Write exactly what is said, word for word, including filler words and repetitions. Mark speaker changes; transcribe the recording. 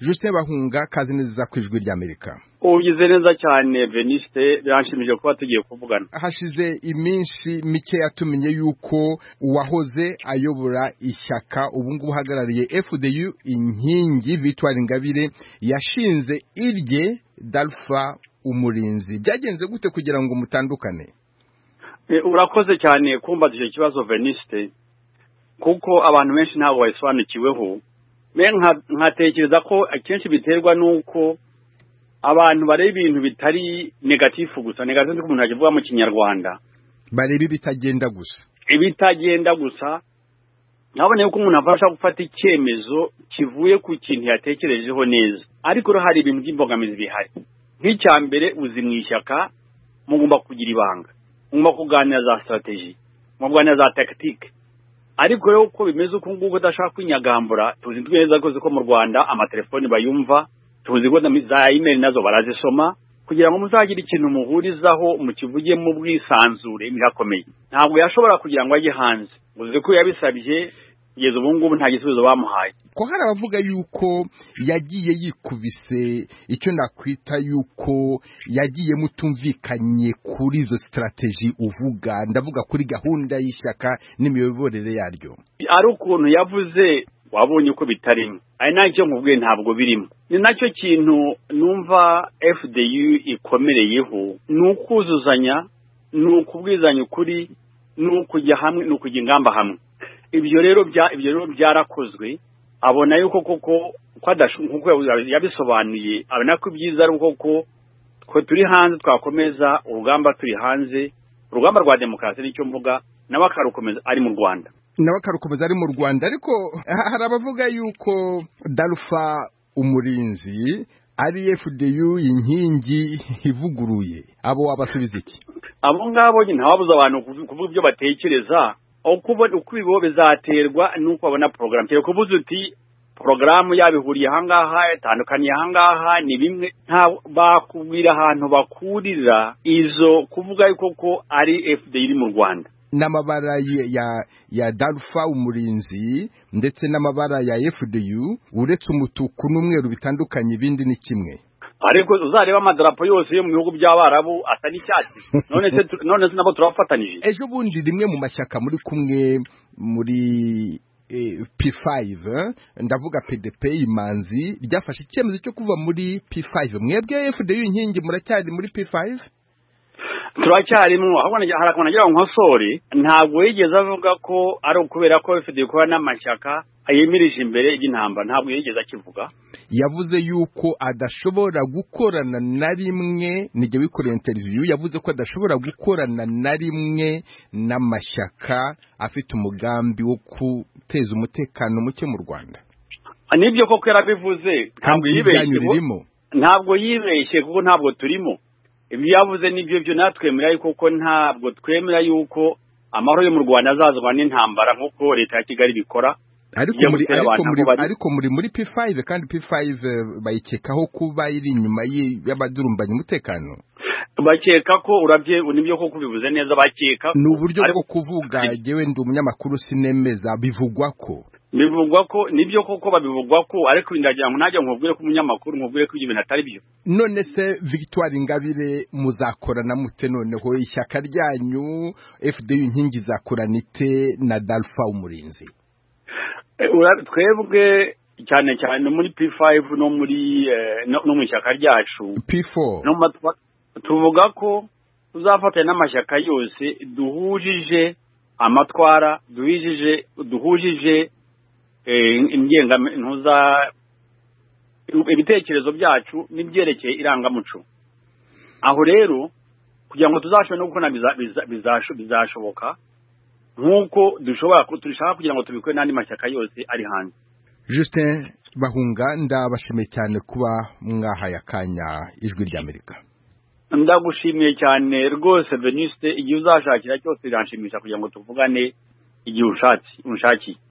Speaker 1: Justin Bahunga, kazi neza ku Ijwi ry'Amerika.
Speaker 2: Ugize neza cyane Veniste, biranshimije kuba tugiye kuvugana.
Speaker 1: Hashize iminsi mike yatumenye yuko uwahoze ayobora ishyaka ubu ngubu uhagarariye F D U inkingi Victoire Ingabire yashinze irye Dalpha Umurinzi. Byagenze gute kugira ngo mutandukane?
Speaker 2: E, urakoze cyane kumbaza icyo kibazo Veniste, kuko abantu benshi ntabwo bayisobanukiweho. Me nkatekereza ko akenshi biterwa nuko abantu bareba ibintu bitari negatifu gusa. Negatifu umuntu agivuga mu Kinyarwanda,
Speaker 1: bareba ibitagenda gusa.
Speaker 2: Ibitagenda gusa nabone yuko umuntu afasha gufata icyemezo kivuye ku kintu yatekerejeho neza. Ariko hari ibintu by'imbogamizi bihari. Nk'icya mbere, uzi mu ishyaka mugomba kugira ibanga, mugomba kuganira za strategy, mugomba kuganira za tactique. Ariko rero uko bimeze uko nguko udashaka kwinyagambura, tuzi tweza ko mu Rwanda amatelefoni bayumva, tuzi ko za email nazo barazisoma, kugira ngo muzagira ikintu muhurizaho mu kivuge mu bwisanzure birakomeye. Ntabwo yashobora kugira ngo ajye hanze, uzi ko yabisabye kugeza ubu ngubu nta gisubizo bamuhaye.
Speaker 1: Ko hari abavuga yuko yagiye yikubise icyo nakwita yuko yagiye mutumvikanye kuri izo strategy uvuga, ndavuga kuri gahunda y'ishyaka n'imiyoborere yaryo.
Speaker 2: Ari ukuntu yavuze wabonye uko bitarimo, ari nacyo nkubwiye ntabwo birimo. Ni nacyo kintu numva F D U ikomereyeho, n'ukuzuzanya, n'ukubwizanya ukuri, n'ukujya hamwe, n'ukujya ingamba hamwe. Ibyo rero bya ibyo rero byarakozwe, abona yuko koko kwadashuko yabisobanuye, abona ko byiza ari koko ko turi hanze twakomeza urugamba, turi hanze urugamba rwa demokrasi nicyo mvuga, nawe akarukomeza ari mu Rwanda
Speaker 1: nawe akarukomeza ari mu Rwanda. Ariko hari abavuga yuko Dalpha Umurinzi ari F D U inkingi ivuguruye. Abo wabasubiza iki?
Speaker 2: Abo ngabo nyine ntawabuza abantu kuvuga ibyo batekereza, ukubona uko bibo bizaterwa nuko babona program. Cyo kuvuza uti program yabihuriye hangaha itandukaniye hangaha ni bimwe, nta bakubwira ahantu bakurira izo kuvuga yuko ko ari F D U iri mu Rwanda.
Speaker 1: N'amabara ya ya Dalpha Umurinzi ndetse n'amabara ya F D U uretse umutuku n'umweru bitandukanye, ibindi ni kimwe.
Speaker 2: Ariko uzareba amadarapo yose yo mu bihugu by'Abarabu asa n'icyatsi. None se none se nabo turafatanije.
Speaker 1: Ejo bundi rimwe mu mashyaka muri kumwe muri eh, P five, ndavuga P D P Imanzi, ryafashe icyemezo cyo kuva muri P five. Mwebwe F D U inkingi muracyari muri P five?
Speaker 2: Turacyarimo. Ahubwo harakona ngira nkosore, ntabwo yigeze avuga ko ari ukubera ko F D U kuba n'amashyaka ayemirije imbere y'intambara, ntabwo yigeze akivuga.
Speaker 1: Yavuze yuko adashobora gukorana na rimwe, nige wikoreye interview, yavuze ko adashobora gukorana na rimwe n'amashyaka afite umugambi wo guteza umutekano muke mu Rwanda.
Speaker 2: Nibyo koko yarabivuze, ntabwo yibeshye, ntabwo yibeshye kuko ntabwo turimo. Ibyo yavuze nibyo byo natwemera yuko ko ntabwo twemera yuko amahoro yo mu Rwanda azazwa n'intambara nk'uko leta ya Kigali bikora.
Speaker 1: Ariko muri ariko muri ariko muri muri P five, kandi P five bayikekaho kuba iri inyuma y'abadurumbanya umutekano.
Speaker 2: Bakeka ko urabye nibyo koko bivuze neza, bakeka
Speaker 1: ni uburyo bwo kuvuga. Jewe ndi umunyamakuru sinemeza, bivugwa ko
Speaker 2: bivugwa ko nibyo koko babivugwa ko, ariko ndagira ngo najya nkubwire ko umunyamakuru nkubwire ko ibintu atari byo.
Speaker 1: None se Victoire Ingabire muzakorana mute? Noneho ishyaka ryanyu F D U inkingi zakorana ite na Dalpha Umurinzi?
Speaker 2: Twebwe cyane cyane muri P five no muri no mu ishyaka ryacu
Speaker 1: P four,
Speaker 2: no tuvuga ko tuzafatanya n'amashyaka yose duhujije amatwara, duhujije duhujije ingenga ntuza ibitekerezo byacu n'ibyerekeye irangamuco. Aho rero kugira ngo tuzashobore no gukora bizashoboka nkuko dushobora turishaka kugira ngo tubikore n'andi mashyaka yose ari hanze.
Speaker 1: Justin Bahunga, ndabashimiye cyane kuba mwahaye akanya Ijwi ry'Amerika.
Speaker 2: Ndagushimiye cyane rwose Veniste, igihe uzashakira cyose biranshimisha kugira ngo tuvugane igihe ushatse unshakiye.